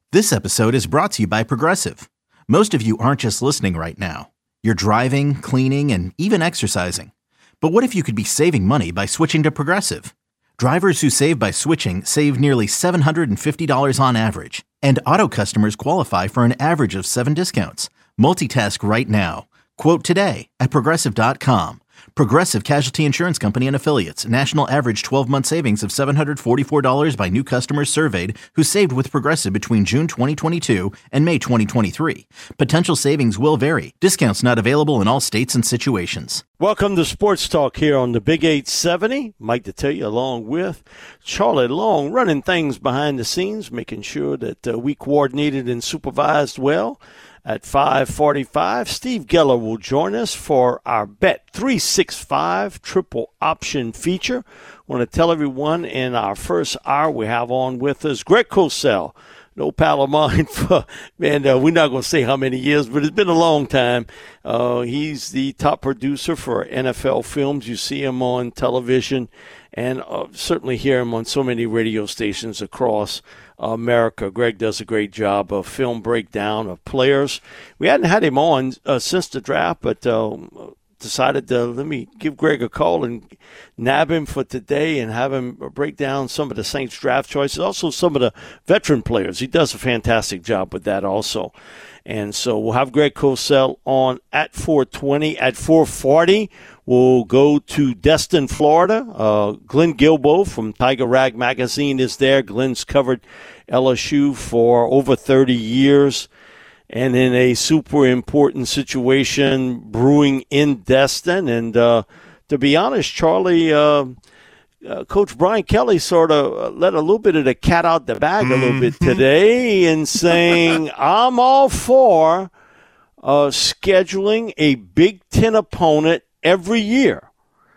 This episode is brought to you by Progressive. Most of you aren't just listening right now. You're driving, cleaning, and even exercising. But what if you could be saving money by switching to Progressive? Drivers who save by switching save nearly $750 on average. And auto customers qualify for an average of 7 discounts. Multitask right now. Quote today at Progressive.com. Progressive Casualty Insurance Company and Affiliates. National average 12-month savings of $744 by new customers surveyed who saved with Progressive between June 2022 and May 2023. Potential savings will vary. Discounts not available in all states and situations. Welcome to Sports Talk here on the Big 870. Mike Detillier along with Charlie Long, running things behind the scenes, making sure that we coordinated and supervised well. At 5:45, Steve Geller will join us for our Bet365 triple option feature. I want to tell everyone in our first hour we have on with us Greg Cosell, an old pal of mine for, man, we're not going to say how many years, but it's been a long time. He's the top producer for NFL Films. You see him on television and certainly hear him on so many radio stations across America. Greg does a great job of film breakdown of players. We hadn't had him on since the draft, but decided to let me give Greg a call and nab him for today and have him break down some of the Saints draft choices, also some of the veteran players. He does a fantastic job with that also. And so we'll have Greg Cosell on at 4:20. At 4:40, we'll go to Destin, Florida. Glenn Guilbeau from Tiger Rag Magazine is there. Glenn's covered LSU for over 30 years and in a super important situation brewing in Destin. And to be honest, Charlie, Coach Brian Kelly sort of let a little bit of the cat out the bag a little bit today in saying, I'm all for scheduling a Big Ten opponent every year.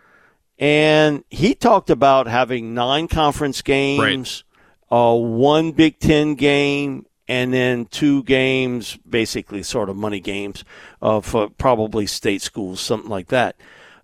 And he talked about having 9 conference games, right, 1 Big Ten game, and then 2 games, basically sort of money games for probably state schools, something like that.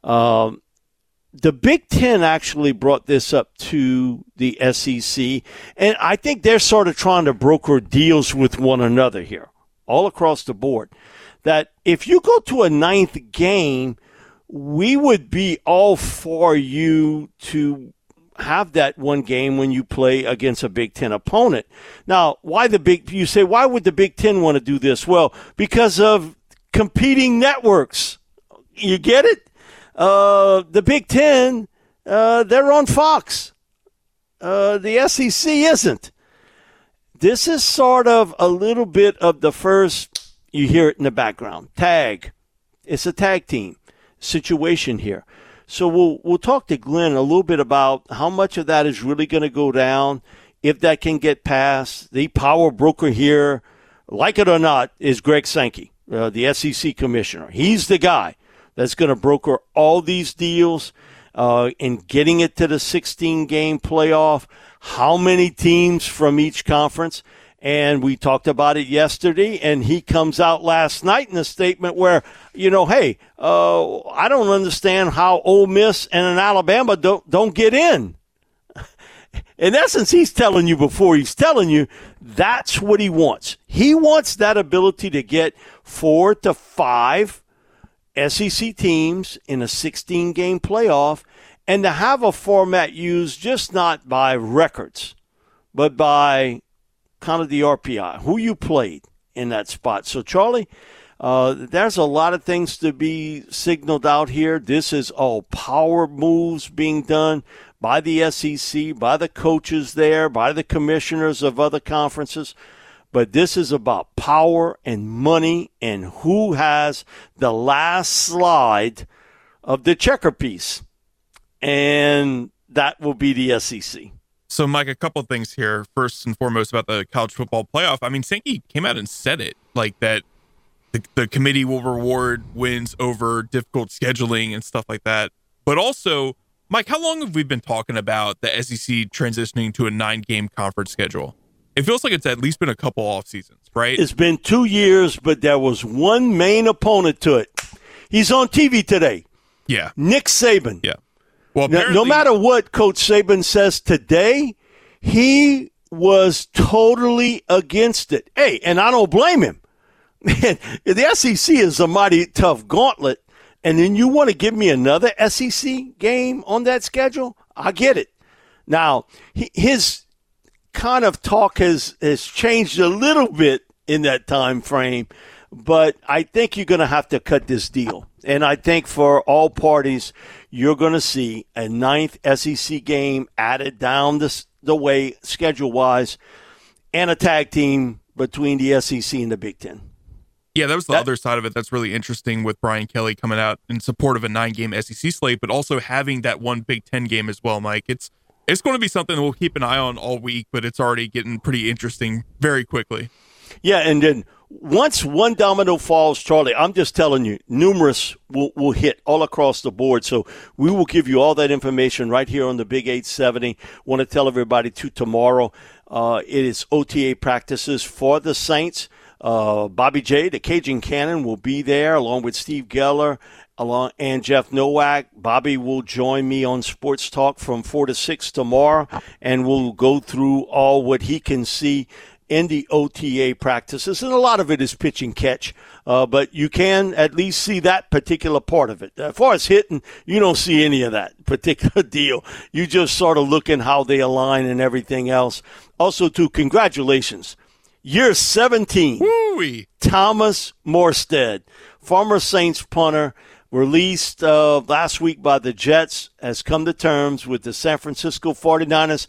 The Big Ten actually brought this up to the SEC, and I think they're sort of trying to broker deals with one another here, all across the board, that if you go to a 9th game, we would be all for you to have that one game when you play against a Big Ten opponent. Now, you say, why would the Big Ten want to do this? Well, because of competing networks. You get it? The Big Ten, they're on Fox. The SEC isn't. This is sort of a little bit of the first, you hear it in the background, tag. It's a tag team situation here. So we'll talk to Glenn a little bit about how much of that is really going to go down, if that can get passed. The power broker here, like it or not, is Greg Sankey, the SEC commissioner. He's the guy that's going to broker all these deals and getting it to the 16-game playoff, how many teams from each conference. And we talked about it yesterday, and he comes out last night in a statement where, hey, I don't understand how Ole Miss and an Alabama don't get in. In essence, he's telling you that's what he wants. He wants that ability to get 4 to 5 SEC teams in a 16-game playoff and to have a format used just not by records, but by kind of the RPI, who you played in that spot. So, Charlie, there's a lot of things to be signaled out here. This is all power moves being done by the SEC, by the coaches there, by the commissioners of other conferences. But this is about power and money and who has the last slide of the checker piece. And that will be the SEC. So, Mike, a couple things here. First and foremost about the college football playoff. I mean, Sankey came out and said it, like that the committee will reward wins over difficult scheduling and stuff like that. But also, Mike, how long have we been talking about the SEC transitioning to a 9-game conference schedule? It feels like it's at least been a couple off seasons, right? It's been 2 years, but there was one main opponent to it. He's on TV today. Yeah. Nick Saban. Yeah. Well, no matter what Coach Saban says today, he was totally against it. Hey, and I don't blame him. Man, the SEC is a mighty tough gauntlet, and then you want to give me another SEC game on that schedule? I get it. Now, his kind of talk has changed a little bit in that time frame, but I think you're going to have to cut this deal. And I think for all parties, you're going to see a 9th SEC game added down the way, schedule-wise, and a tag team between the SEC and the Big Ten. Yeah, that was the other side of it that's really interesting with Brian Kelly coming out in support of a 9-game SEC slate, but also having that one Big Ten game as well, Mike. It's going to be something that we'll keep an eye on all week, but it's already getting pretty interesting very quickly. Yeah, and then once one domino falls, Charlie, I'm just telling you, numerous will hit all across the board. So we will give you all that information right here on the Big 870. Want to tell everybody, too, tomorrow it is OTA practices for the Saints. Bobby J, the Cajun Cannon, will be there along with Steve Geller and Jeff Nowak. Bobby will join me on Sports Talk from 4 to 6 tomorrow, and we'll go through all what he can see in the OTA practices, and a lot of it is pitch and catch, but you can at least see that particular part of it. As far as hitting, you don't see any of that particular deal. You just sort of look in how they align and everything else. Also, too, congratulations. Year 17, Woo-wee. Thomas Morstead, former Saints punter, released last week by the Jets, has come to terms with the San Francisco 49ers.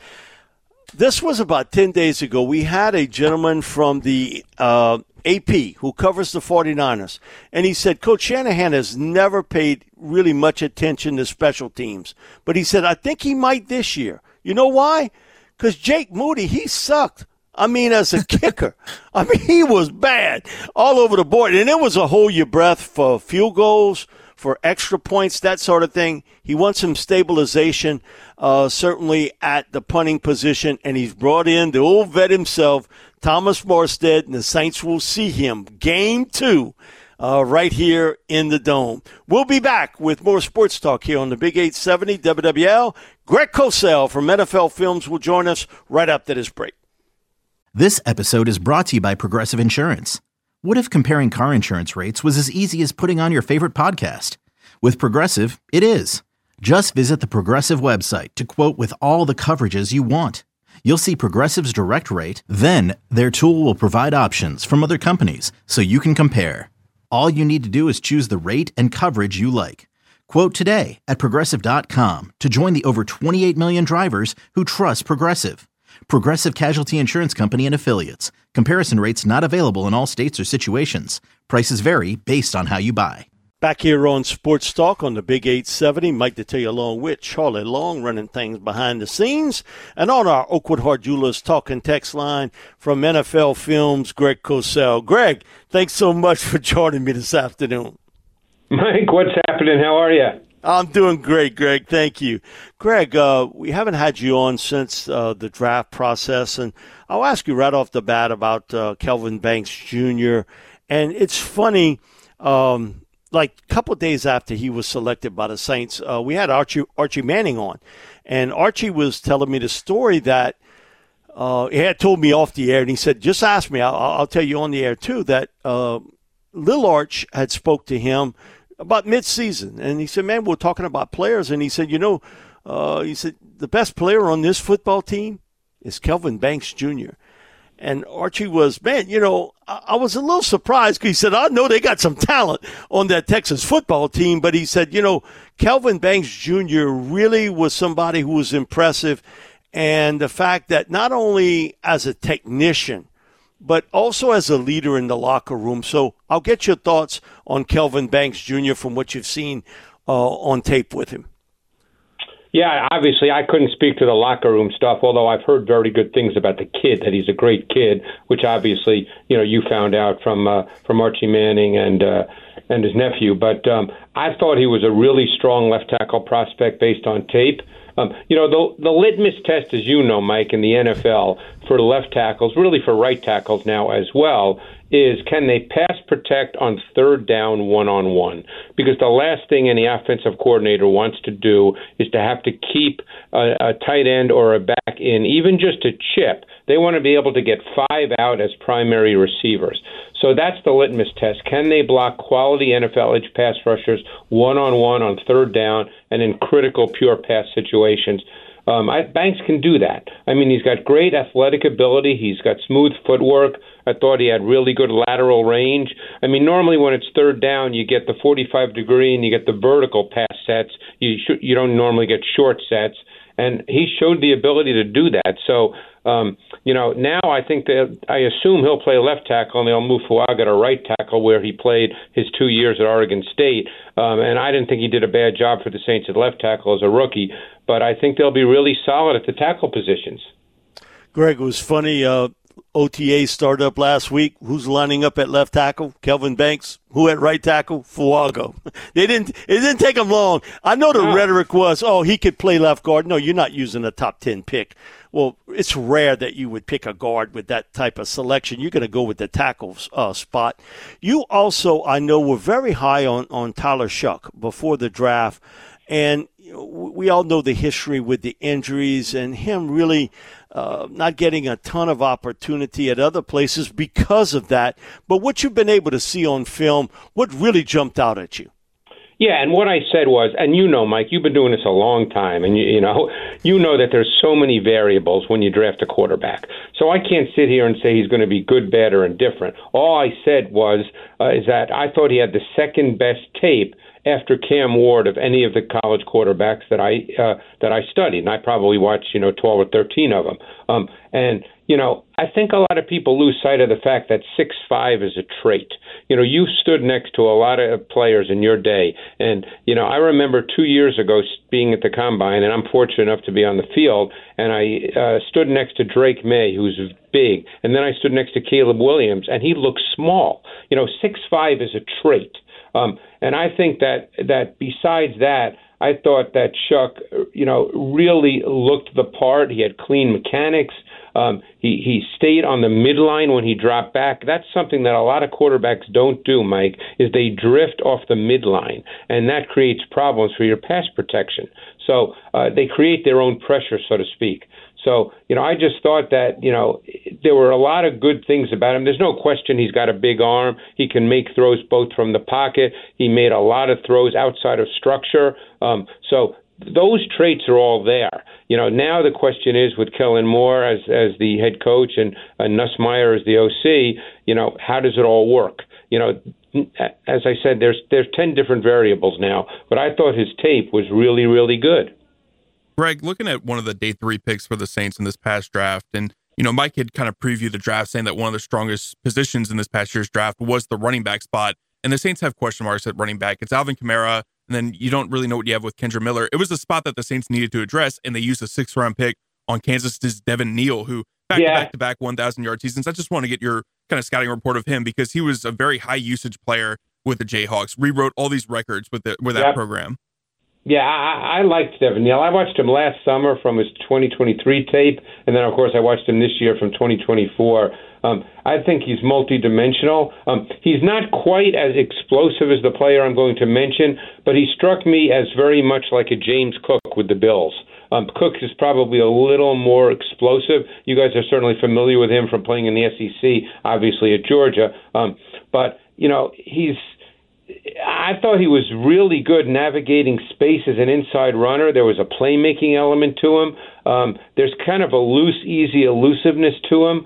This was about 10 days ago. We had a gentleman from the AP who covers the 49ers, and he said Coach Shanahan has never paid really much attention to special teams. But he said, I think he might this year. You know why? Because Jake Moody, he sucked. I mean, as a kicker. I mean, he was bad all over the board. And it was a hold your breath for field goals, for extra points, that sort of thing. He wants some stabilization, certainly at the punting position, and he's brought in the old vet himself, Thomas Morstead, and the Saints will see him Game 2 right here in the Dome. We'll be back with more sports talk here on the Big 870 WWL. Greg Cosell from NFL Films will join us right after this break. This episode is brought to you by Progressive Insurance. What if comparing car insurance rates was as easy as putting on your favorite podcast? With Progressive, it is. Just visit the Progressive website to quote with all the coverages you want. You'll see Progressive's direct rate, then their tool will provide options from other companies so you can compare. All you need to do is choose the rate and coverage you like. Quote today at Progressive.com to join the over 28 million drivers who trust Progressive. Progressive Casualty Insurance Company and Affiliates. Comparison rates not available in all states or situations. Prices vary based on how you buy. Back here on Sports Talk on the Big 870, Mike Detillier along with Charlie Long running things behind the scenes. And on our Oakwood Hart Jewelers talk and text line from NFL Films, Greg Cosell. Greg, thanks so much for joining me this afternoon. Mike, what's happening? How are you? I'm doing great, Greg. Thank you. Greg, we haven't had you on since the draft process, and I'll ask you right off the bat about Kelvin Banks Jr. And it's funny, like a couple of days after he was selected by the Saints, we had Archie Manning on, and Archie was telling me the story that he had told me off the air, and he said, just ask me, I'll tell you on the air too, that Lil Arch had spoke to him about mid-season, and he said, man, we're talking about players, and he said, he said, the best player on this football team is Kelvin Banks Jr., and Archie was, man, I was a little surprised because he said, I know they got some talent on that Texas football team, but he said, Kelvin Banks Jr. really was somebody who was impressive, and the fact that not only as a technician, but also as a leader in the locker room. So I'll get your thoughts on Kelvin Banks Jr. from what you've seen on tape with him. Yeah, obviously I couldn't speak to the locker room stuff, although I've heard very good things about the kid, that he's a great kid, which obviously, you found out from Archie Manning and his nephew. But I thought he was a really strong left tackle prospect based on tape. The litmus test, as you know, Mike, in the NFL for left tackles, really for right tackles now as well, is can they pass protect on third down one-on-one? Because the last thing any offensive coordinator wants to do is to have to keep a tight end or a back in, even just a chip. They want to be able to get 5 out as primary receivers. So that's the litmus test. Can they block quality NFL edge pass rushers one-on-one on third down and in critical pure pass situations? Banks can do that. I mean, he's got great athletic ability. He's got smooth footwork. I thought he had really good lateral range. I mean, normally when it's third down, you get the 45-degree and you get the vertical pass sets. You don't normally get short sets. And he showed the ability to do that. So, now I think I assume he'll play left tackle and they'll move Fuaga to right tackle where he played his 2 years at Oregon State. And I didn't think he did a bad job for the Saints at left tackle as a rookie. But I think they'll be really solid at the tackle positions. Greg, it was funny. OTA started up last week. Who's lining up at left tackle? Kelvin Banks. Who at right tackle? Fuaga. It didn't take them long. I know the rhetoric was, he could play left guard. No, you're not using a top 10 pick. Well, it's rare that you would pick a guard with that type of selection. You're going to go with the tackle spot. You also, I know, were very high on Tyler Shough before the draft. And we all know the history with the injuries and him really not getting a ton of opportunity at other places because of that. But what you've been able to see on film, what really jumped out at you? Yeah, and what I said was, and Mike, you've been doing this a long time, and you know that there's so many variables when you draft a quarterback. So I can't sit here and say he's going to be good, bad, or indifferent. All I said was is that I thought he had the second best tape after Cam Ward of any of the college quarterbacks that I studied, and I probably watched 12 or 13 of them. I think a lot of people lose sight of the fact that 6'5" is a trait. You stood next to a lot of players in your day, and I remember 2 years ago being at the Combine, and I'm fortunate enough to be on the field, and I stood next to Drake May, who's big, and then I stood next to Caleb Williams, and he looked small. 6'5" is a trait. And I think that besides that, I thought that Shough, really looked the part. He had clean mechanics. He stayed on the midline when he dropped back. That's something that a lot of quarterbacks don't do, Mike, is they drift off the midline, and that creates problems for your pass protection. So they create their own pressure, so to speak. So, I just thought that, there were a lot of good things about him. There's no question he's got a big arm. He can make throws both from the pocket. He made a lot of throws outside of structure. So those traits are all there. Now the question is with Kellen Moore as the head coach and Nussmeier as the OC, how does it all work? As I said, there's 10 different variables now, but I thought his tape was really, really good. Greg, looking at one of the day 3 picks for the Saints in this past draft, and Mike had kind of previewed the draft saying that one of the strongest positions in this past year's draft was the running back spot, and the Saints have question marks at running back. It's Alvin Kamara, and then you don't really know what you have with Kendre Miller. It was a spot that the Saints needed to address, and they used a 6th-round pick on Kansas's Devin Neal, who back-to-back 1,000-yard seasons. I just want to get your kind of scouting report of him because he was a very high-usage player with the Jayhawks, rewrote all these records with that program. Yeah, I liked Devin Neal. I watched him last summer from his 2023 tape, and then, of course, I watched him this year from 2024. I think he's multidimensional. He's not quite as explosive as the player I'm going to mention, but he struck me as very much like a James Cook with the Bills. Cook is probably a little more explosive. You guys are certainly familiar with him from playing in the SEC, obviously at Georgia. But I thought he was really good navigating space as an inside runner. There was a playmaking element to him. There's kind of a loose, easy elusiveness to him.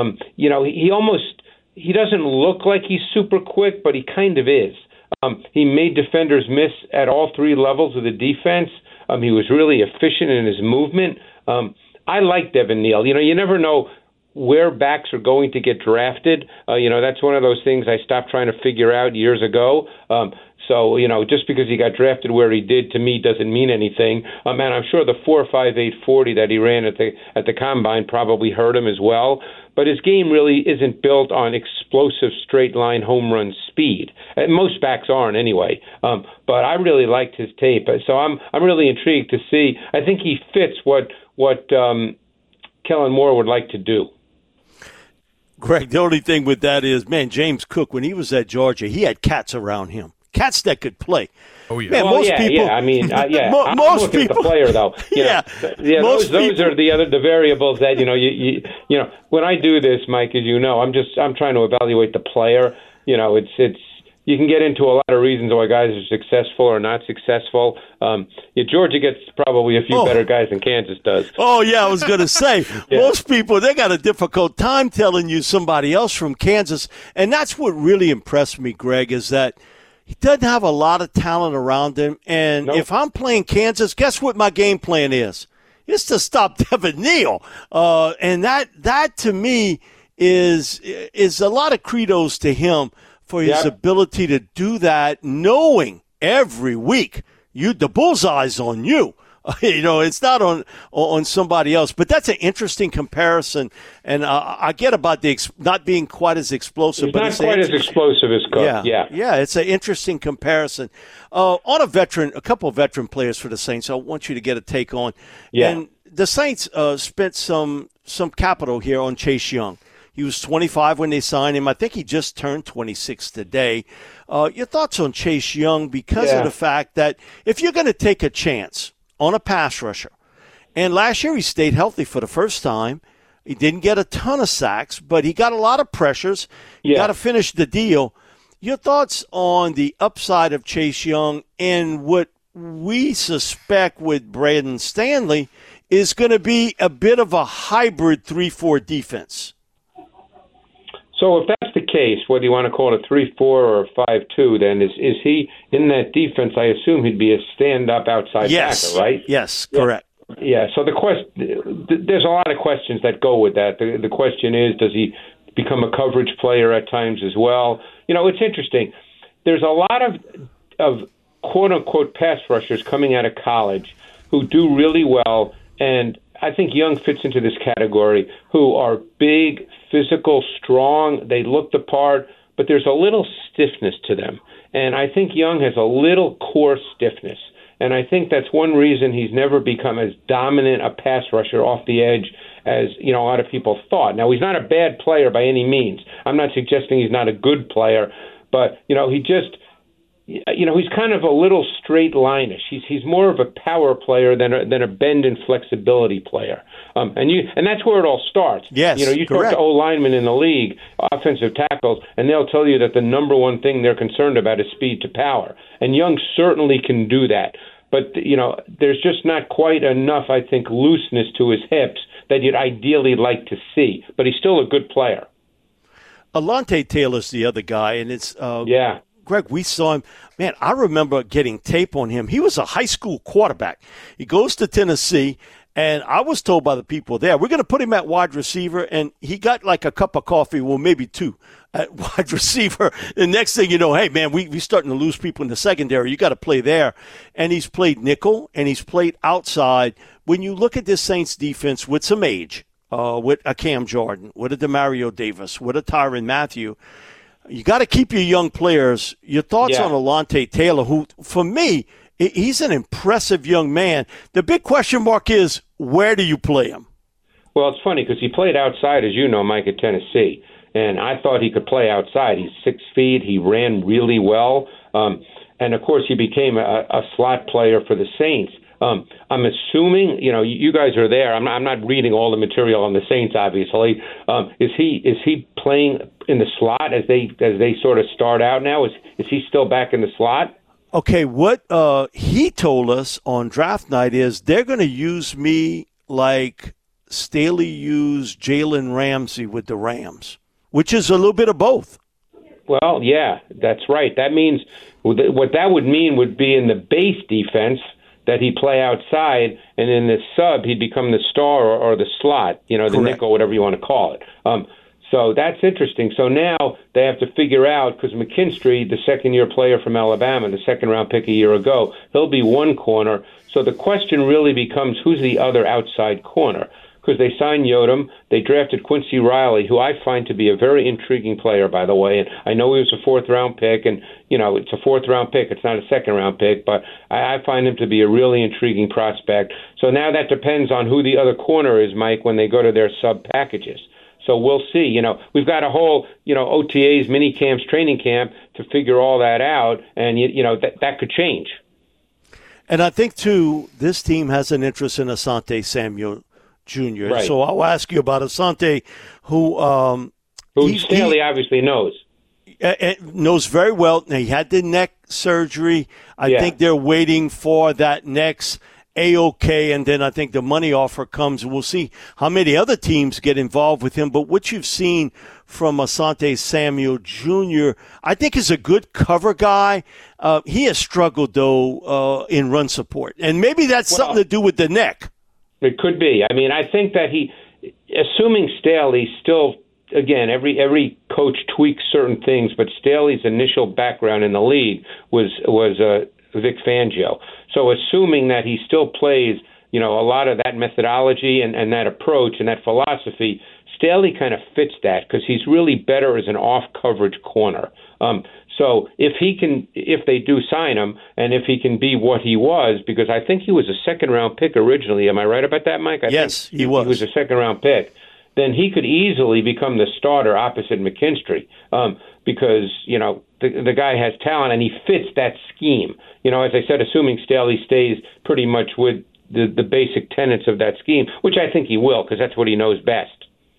He doesn't look like he's super quick, but he kind of is. He made defenders miss at all 3 levels of the defense. He was really efficient in his movement. I like Devin Neal. You never know where backs are going to get drafted. That's one of those things I stopped trying to figure out years ago. So, just because he got drafted where he did, to me, doesn't mean anything. And I'm sure the 4.58 40 that he ran at the Combine probably hurt him as well. but his game really isn't built on explosive straight-line home run speed. Most backs aren't anyway. But I really liked his tape. So I'm really intrigued to see. I think he fits what Kellen Moore would like to do. Greg, the only thing with that is, man, James Cook, when he was at Georgia, he had cats around him. Cats that could play. Oh, yeah. Man, most people, I mean, yeah. most I'm looking people, at the player, though. Those are the variables that you know. When I do this, Mike, as you know, I'm trying to evaluate the player. You know, it's you can get into a lot of reasons why guys are successful or not successful. Georgia gets probably a few better guys than Kansas does. Oh, yeah, I was going to say, most people, they got a difficult time telling you somebody else from Kansas. And that's what really impressed me, Greg, is that he doesn't have a lot of talent around him. And if I'm playing Kansas, guess what my game plan is? It's to stop Devin Neal. And that to me is a lot of kudos to him for his ability to do that, knowing every week the bullseye's on you. It's not on somebody else. But that's an interesting comparison, and I get about the not being quite as explosive. It's not quite as explosive as Cook. Yeah, it's an interesting comparison. On a couple of veteran players for the Saints, I want you to get a take on. Yeah. And the Saints spent some capital here on Chase Young. He was 25 when they signed him. I think he just turned 26 today. Your thoughts on Chase Young because of the fact that if you're going to take a chance on a pass rusher, and last year he stayed healthy for the first time. He didn't get a ton of sacks, but he got a lot of pressures. You got to finish the deal. Your thoughts on the upside of Chase Young and what we suspect with Braden Stanley is going to be a bit of a hybrid 3-4 defense? So if that's the case, whether you want to call it a 3-4 or a 5-2, then is he in that defense? I assume he'd be a stand-up outside backer, right? Yes, correct. Yeah. So there's a lot of questions that go with that. The question is, does he become a coverage player at times as well? It's interesting. There's a lot of quote-unquote pass rushers coming out of college who do really well, and I think Young fits into this category, who are big, physical, strong. They look the part, but there's a little stiffness to them. And I think Young has a little core stiffness. And I think that's one reason he's never become as dominant a pass rusher off the edge as, a lot of people thought. Now, he's not a bad player by any means. I'm not suggesting he's not a good player, but, he's kind of a little straight-line-ish. He's more of a power player than a bend and flexibility player. And that's where it all starts. Yes, you talk to O-linemen in the league, offensive tackles, and they'll tell you that the number one thing they're concerned about is speed to power. And Young certainly can do that. But, there's just not quite enough, I think, looseness to his hips that you'd ideally like to see. But he's still a good player. Alontae Taylor's the other guy, and it's Greg, we saw him. Man, I remember getting tape on him. He was a high school quarterback. He goes to Tennessee, and I was told by the people there, we're going to put him at wide receiver, and he got like a cup of coffee, well, maybe two, at wide receiver. The next thing you know, hey, man, we're starting to lose people in the secondary. You got to play there. And he's played nickel, and he's played outside. When you look at this Saints defense with some age, with a Cam Jordan, with a Demario Davis, with a Tyrann Mathieu, you got to keep your young players. Your thoughts on Alontae Taylor, who, for me, he's an impressive young man. The big question mark is, where do you play him? Well, it's funny because he played outside, as you know, Mike, at Tennessee. And I thought he could play outside. He's 6 feet. He ran really well. And, of course, he became a slot player for the Saints. I'm assuming, you guys are there. I'm not reading all the material on the Saints, obviously. Is he playing in the slot as they sort of start out now? Is he still back in the slot? Okay, what he told us on draft night is they're going to use me like Staley used Jalen Ramsey with the Rams, which is a little bit of both. Well, yeah, that's right. That means what that would mean would be in the base defense that he'd play outside, and in the sub, he'd become the star or the slot, the nickel, whatever you want to call it. So that's interesting. So now they have to figure out, because McKinstry, the second-year player from Alabama, the second-round pick a year ago, he'll be one corner. So the question really becomes, who's the other outside corner? because they signed Yodom. They drafted Quincy Riley, who I find to be a very intriguing player, by the way. And I know he was a fourth-round pick, and, it's a fourth-round pick. It's not a second-round pick, but I find him to be a really intriguing prospect. So now that depends on who the other corner is, Mike, when they go to their sub-packages. So we'll see. We've got a whole, OTAs, mini camps, training camp to figure all that out, and, that could change. And I think, too, this team has an interest in Asante Samuel Jr. Right. So I'll ask you about Asante, who Staley obviously knows. Knows very well. Now, he had the neck surgery. I think they're waiting for that next A-OK, and then I think the money offer comes. We'll see how many other teams get involved with him. But what you've seen from Asante Samuel Jr., I think is a good cover guy. He has struggled, though, in run support. And maybe that's something to do with the neck. It could be. I mean, I think that assuming Staley still, again, every coach tweaks certain things, but Staley's initial background in the league was Vic Fangio. So assuming that he still plays, a lot of that methodology and that approach and that philosophy, Staley kind of fits that because he's really better as an off-coverage corner. So if they do sign him, and if he can be what he was, because I think he was a second-round pick originally. Am I right about that, Mike? Yes, he was. He was a second-round pick. Then he could easily become the starter opposite McKinstry because, the guy has talent and he fits that scheme. As I said, assuming Staley stays pretty much with the basic tenets of that scheme, which I think he will because that's what he knows best.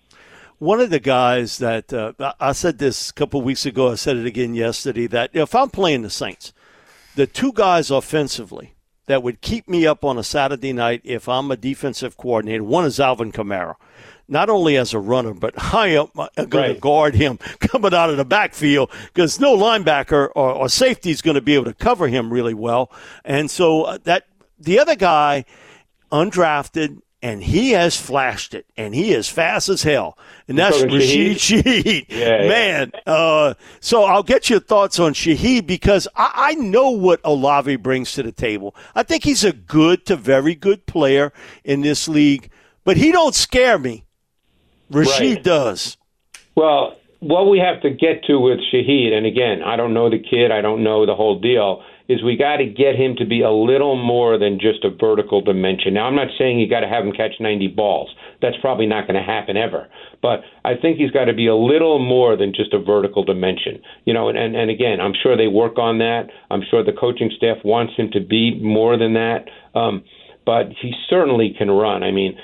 One of the guys that I said this a couple of weeks ago, I said it again yesterday, that if I'm playing the Saints, the two guys offensively that would keep me up on a Saturday night if I'm a defensive coordinator, one is Alvin Kamara. Not only as a runner, but high up, I'm going to guard him coming out of the backfield because no linebacker or safety is going to be able to cover him really well. And so the other guy, undrafted, and he has flashed it, and he is fast as hell. And that's Rashid Shaheed. Man, so I'll get your thoughts on Shaheed because I know what Olave brings to the table. I think he's a good to very good player in this league, but he don't scare me. Rashid does. Well, what we have to get to with Shaheed, and again, I don't know the kid, I don't know the whole deal, is we got to get him to be a little more than just a vertical dimension. Now, I'm not saying you got to have him catch 90 balls. That's probably not going to happen ever. But I think he's got to be a little more than just a vertical dimension. And again, I'm sure they work on that. I'm sure the coaching staff wants him to be more than that. But he certainly can run. I mean,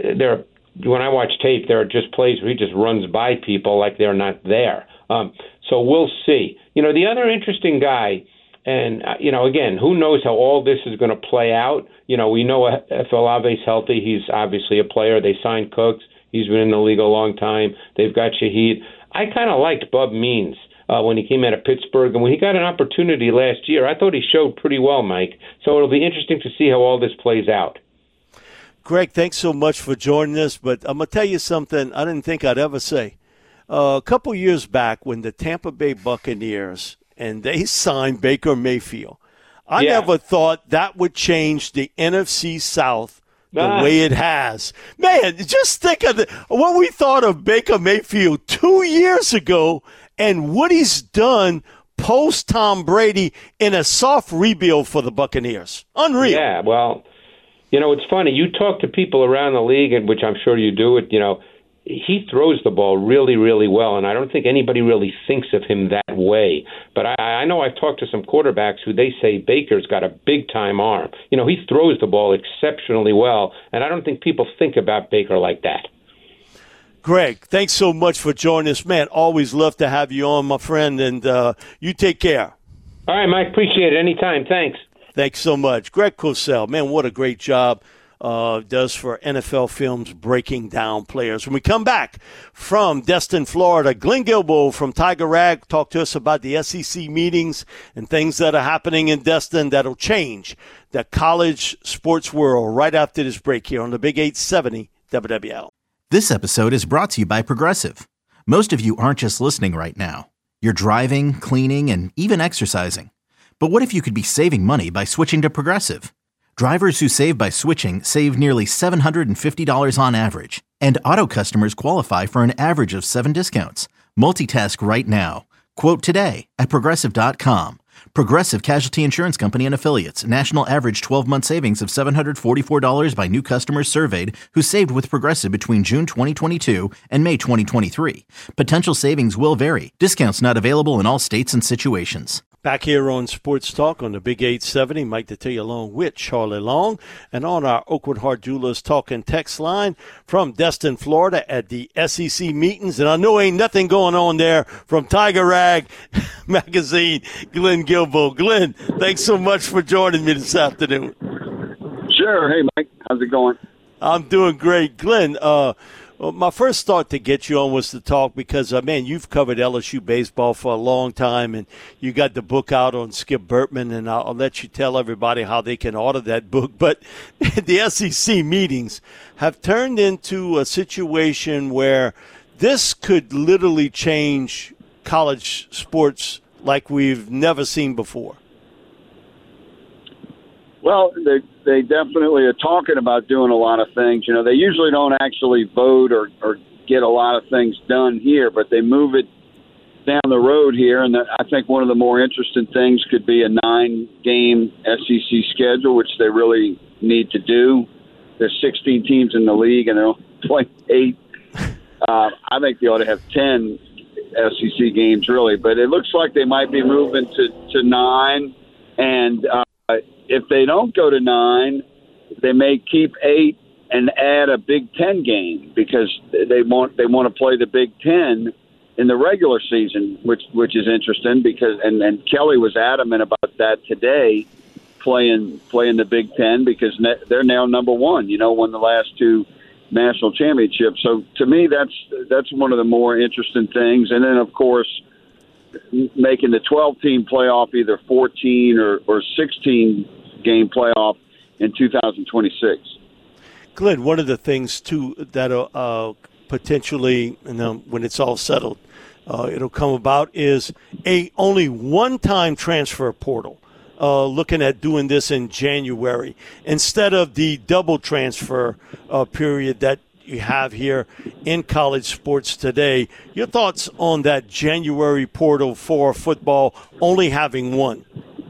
when I watch tape, there are just plays where he just runs by people like they're not there. So we'll see. The other interesting guy, and, again, who knows how all this is going to play out. We know if Olave's healthy, he's obviously a player. They signed Cooks. He's been in the league a long time. They've got Shaheed. I kind of liked Bub Means when he came out of Pittsburgh. And when he got an opportunity last year, I thought he showed pretty well, Mike. So it'll be interesting to see how all this plays out. Greg, thanks so much for joining us. But I'm going to tell you something I didn't think I'd ever say. A couple years back when the Tampa Bay Buccaneers and they signed Baker Mayfield, I never thought that would change the NFC South the way it has. Man, just think of what we thought of Baker Mayfield 2 years ago and what he's done post Tom Brady in a soft rebuild for the Buccaneers. Unreal. Yeah, well, it's funny. You talk to people around the league, and which I'm sure you do it, he throws the ball really, really well, and I don't think anybody really thinks of him that way. But I know I've talked to some quarterbacks who they say Baker's got a big-time arm. He throws the ball exceptionally well, and I don't think people think about Baker like that. Greg, thanks so much for joining us, man. Always love to have you on, my friend, and you take care. All right, Mike, appreciate it. Anytime. Thanks. Thanks so much. Greg Cosell, man, what a great job does for NFL Films breaking down players. When we come back from Destin, Florida, Glenn Guilbeau from Tiger Rag talked to us about the SEC meetings and things that are happening in Destin that'll change the college sports world right after this break here on the Big 870 WWL. This episode is brought to you by Progressive. Most of you aren't just listening right now. You're driving, cleaning, and even exercising. But what if you could be saving money by switching to Progressive? Drivers who save by switching save nearly $750 on average, and auto customers qualify for an average of 7 discounts. Multitask right now. Quote today at Progressive.com. Progressive Casualty Insurance Company and Affiliates. National average 12-month savings of $744 by new customers surveyed who saved with Progressive between June 2022 and May 2023. Potential savings will vary. Discounts not available in all states and situations. Back here on Sports Talk on the Big 870, Mike Detillier along with Charlie Long, and on our Oakwood Heart Jewelers talk and text line from Destin, Florida at the SEC meetings. And I know ain't nothing going on there from Tiger Rag Magazine, Glenn Guilbeau. Glenn, thanks so much for joining me this afternoon. Sure. Hey, Mike. How's it going? I'm doing great. Glenn, my first thought to get you on was to talk because, man, you've covered LSU baseball for a long time, and you got the book out on Skip Bertman, and I'll let you tell everybody how they can order that book. But the SEC meetings have turned into a situation where this could literally change college sports like we've never seen before. Well, they definitely are talking about doing a lot of things. You know, they usually don't actually vote or get a lot of things done here, but they move it down the road here. And I think one of the more interesting things could be a 9-game SEC schedule, which they really need to do. There's 16 teams in the league, and they're only playing 8. I think they ought to have 10 SEC games, really. But it looks like they might be moving to 9, and if they don't go to 9, they may keep 8 and add a Big Ten game because they want to play the Big Ten in the regular season, which is interesting because and Kelly was adamant about that today, playing the Big Ten because they're now number 1. You know, won the last 2 national championships. So to me, that's one of the more interesting things. And then of course, making the 12-team playoff, either 14 or 16-game playoff in 2026. Glenn, one of the things, too, that potentially, when it's all settled, it'll come about is a only one-time transfer portal, looking at doing this in January instead of the double transfer period that you have here in college sports today. Your thoughts on that January portal for football only having one?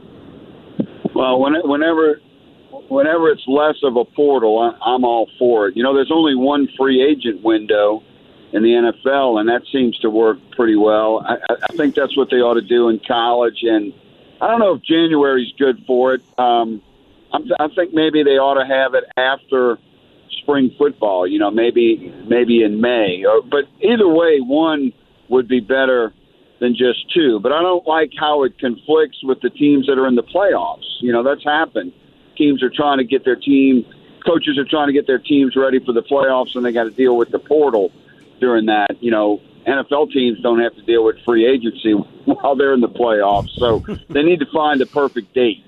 Well, whenever it's less of a portal, I'm all for it. You know, there's only one free agent window in the NFL, and that seems to work pretty well. I think that's what they ought to do in college, and I don't know if January's good for it. I think maybe they ought to have it after spring football, you know, maybe in May. But either way, one would be better than just 2. But I don't like how it conflicts with the teams that are in the playoffs. You know, that's happened. Teams are trying to get coaches are trying to get their teams ready for the playoffs, and they got to deal with the portal during that. You know, NFL teams don't have to deal with free agency while they're in the playoffs. So they need to find the perfect dates.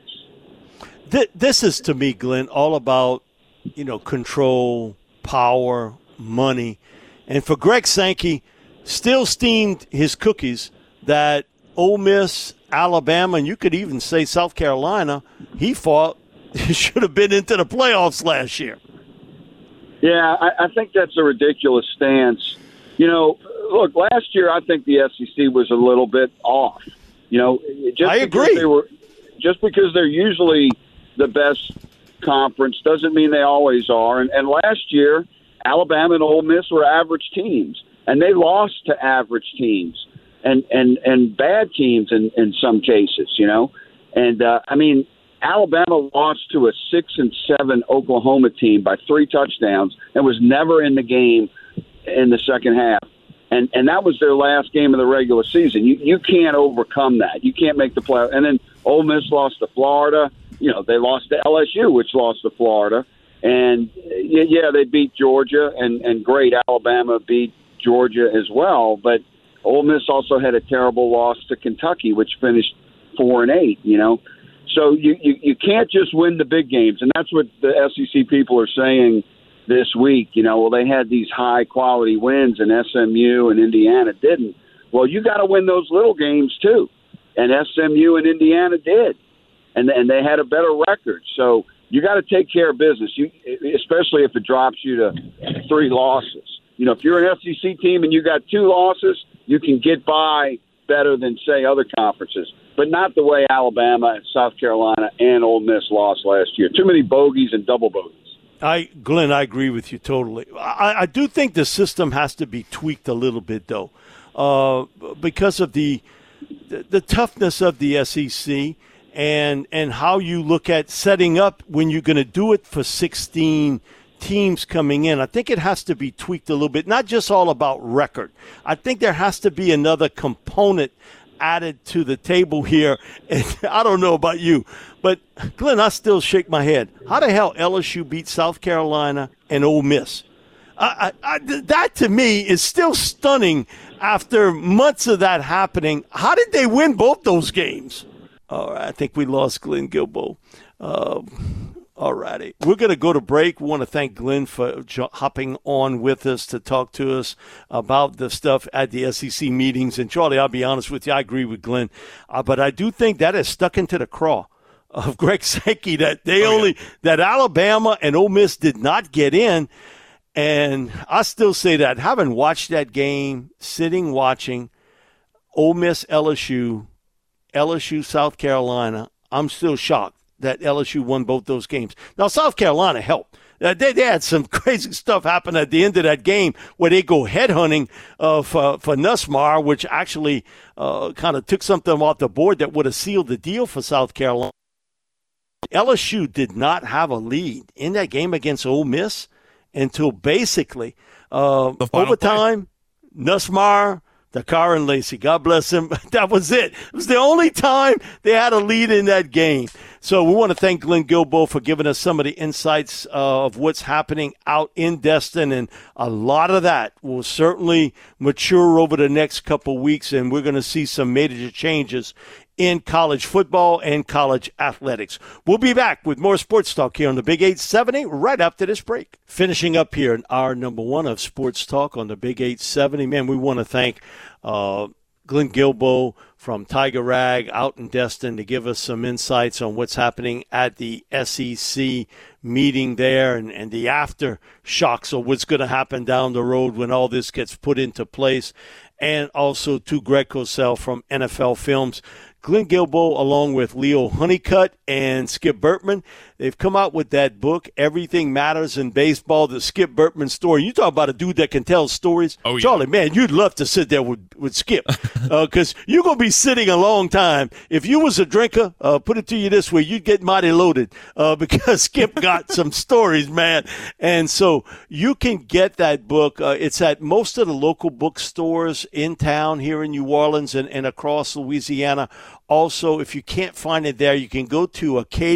This is, to me, Glenn, all about, you know, control, power, money. And for Greg Sankey, still steamed his cookies that Ole Miss, Alabama, and you could even say South Carolina, he thought should have been into the playoffs last year. Yeah, I think that's a ridiculous stance. You know, look, last year I think the SEC was a little bit off. You know, I agree. Just because they're usually the best conference doesn't mean they always are. And last year, Alabama and Ole Miss were average teams, and they lost to average teams and bad teams in some cases, you know. And, I mean, Alabama lost to a 6-7 Oklahoma team by 3 touchdowns and was never in the game in the second half. And that was their last game of the regular season. You can't overcome that. You can't make the playoff. And then Ole Miss lost to Florida. You know, they lost to LSU, which lost to Florida. And, yeah, they beat Georgia, and great, Alabama beat Georgia as well. But Ole Miss also had a terrible loss to Kentucky, which finished 4-8, you know. So you can't just win the big games, and that's what the SEC people are saying this week. You know, well, they had these high-quality wins, and SMU and Indiana didn't. Well, you got to win those little games, too. And SMU and Indiana did. And they had a better record. So you got to take care of business. Especially if it drops you to 3 losses. If you're an SEC team and you got 2 losses, you can get by better than, say, other conferences. But not the way Alabama, South Carolina, and Ole Miss lost last year. Too many bogeys and double bogeys. Glenn, I agree with you totally. I do think the system has to be tweaked a little bit, though, because of the toughness of the SEC and how you look at setting up when you're going to do it for 16 teams coming in. I think it has to be tweaked a little bit, not just all about record. I think there has to be another component added to the table here. And I don't know about you, but Glenn, I still shake my head. How the hell LSU beat South Carolina and Ole Miss? That to me is still stunning after months of that happening. How did they win both those games? All right, I think we lost Glenn Guilbeau. All righty. We're going to go to break. We want to thank Glenn for hopping on with us to talk to us about the stuff at the SEC meetings. And, Charlie, I'll be honest with you, I agree with Glenn. But I do think that is stuck into the craw of Greg Sankey that that Alabama and Ole Miss did not get in. And I still say that. Having watched that game, sitting watching Ole Miss LSU, South Carolina, I'm still shocked that LSU won both those games. Now, South Carolina helped. They had some crazy stuff happen at the end of that game where they go headhunting for Nussmeier, which actually kind of took something off the board that would have sealed the deal for South Carolina. LSU did not have a lead in that game against Ole Miss until basically overtime. Nussmeier, Dakar and Lacey, God bless him. That was it. It was the only time they had a lead in that game. So we want to thank Glenn Guilbeau for giving us some of the insights of what's happening out in Destin. And a lot of that will certainly mature over the next couple weeks, and we're going to see some major changes in college football and college athletics. We'll be back with more sports talk here on the Big 870 right after this break. Finishing up here in our number 1 of sports talk on the Big 870. Man, we want to thank Glenn Guilbeau from Tiger Rag out in Destin to give us some insights on what's happening at the SEC meeting there and the aftershocks of what's going to happen down the road when all this gets put into place. And also to Greg Cosell from NFL Films. Glenn Guilbeau, along with Leo Honeycutt and Skip Bertman, they've come out with that book, Everything Matters in Baseball, the Skip Bertman story. You talk about a dude that can tell stories. Oh, yeah. Charlie, man, you'd love to sit there with Skip because you're going to be sitting a long time. If you was a drinker, put it to you this way, you'd get mighty loaded because Skip got some stories, man. And so you can get that book. It's at most of the local bookstores in town here in New Orleans and across Louisiana. Also, if you can't find it there, you can go to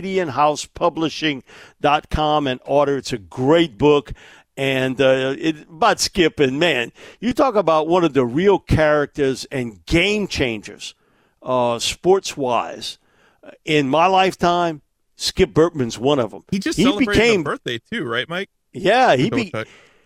AcadianHousePublishing.com and order. It's a great book. And about Skip, and man, you talk about one of the real characters and game changers, sports-wise. In my lifetime, Skip Bertman's one of them. He just celebrated a birthday too, right, Mike? Yeah, he became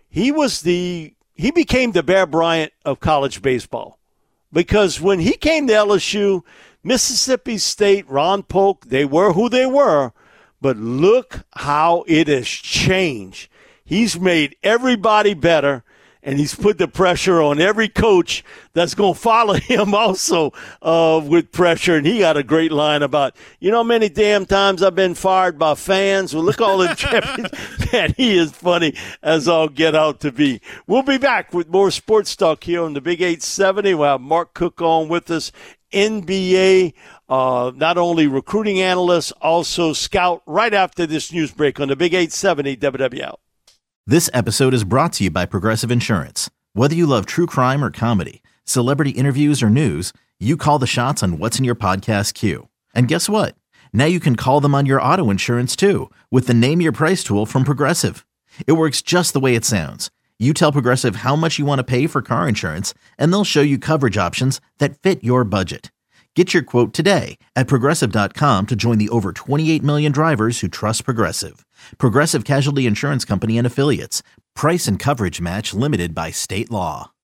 the Bear Bryant of college baseball. Because when he came to LSU, Mississippi State, Ron Polk, they were who they were, but look how it has changed. He's made everybody better, and he's put the pressure on every coach that's going to follow him also with pressure. And he got a great line about, many damn times I've been fired by fans. Well, look all the champions. Man, he is funny as all get out to be. We'll be back with more sports talk here on the Big 870. We'll have Mark Cook on with us. NBA, not only recruiting analyst, also scout, right after this news break on the Big 870 WWL. This episode is brought to you by Progressive Insurance. Whether you love true crime or comedy, celebrity interviews or news, you call the shots on what's in your podcast queue. And guess what? Now you can call them on your auto insurance too with the Name Your Price tool from Progressive. It works just the way it sounds. You tell Progressive how much you want to pay for car insurance, and they'll show you coverage options that fit your budget. Get your quote today at Progressive.com to join the over 28 million drivers who trust Progressive. Progressive Casualty Insurance Company and Affiliates. Price and coverage match limited by state law.